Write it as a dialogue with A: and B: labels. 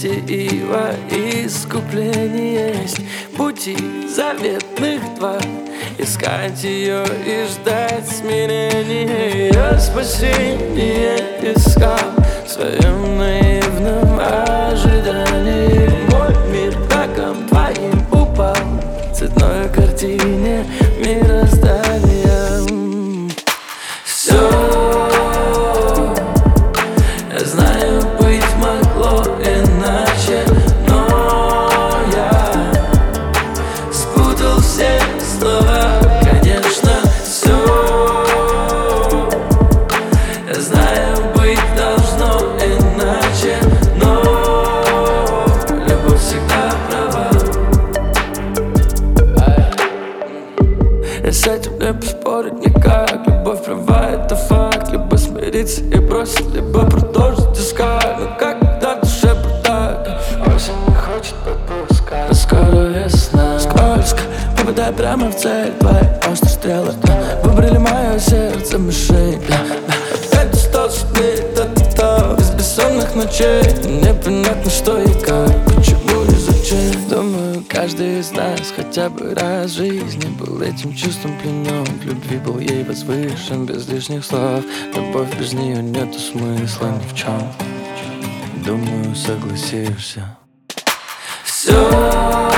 A: счастье и во искупление есть пути заветных два. Искать ее и ждать смирения. Я спасение искал в своем наивном ожидании. Мой мир раком твоим упал в цветной картине мироздания. Все, я знаю, быть могло иначе, но я спутал все слова. Конечно, все, я знаю, быть должно иначе, но любовь всегда права. И с этим не поспорить никак. Любовь права, это факт. Либо смириться и бросить, либо продолжить искать. Но когда душе так, осень не хочет подпускать. Но скоро весна. Скользко, попадай прямо в цель. Твои острые стрелы выбрали мое сердце мишень. Опять устал судьбы, без бессонных ночей. Непонятно, что и как, почему и зачем. Думаю, каждый из нас хотя бы раз в жизни был этим чувством пленен. В любви был ей возвышен без лишних слов. Любовь без нее нету смысла ни в чем. Думаю, согласишься. Все.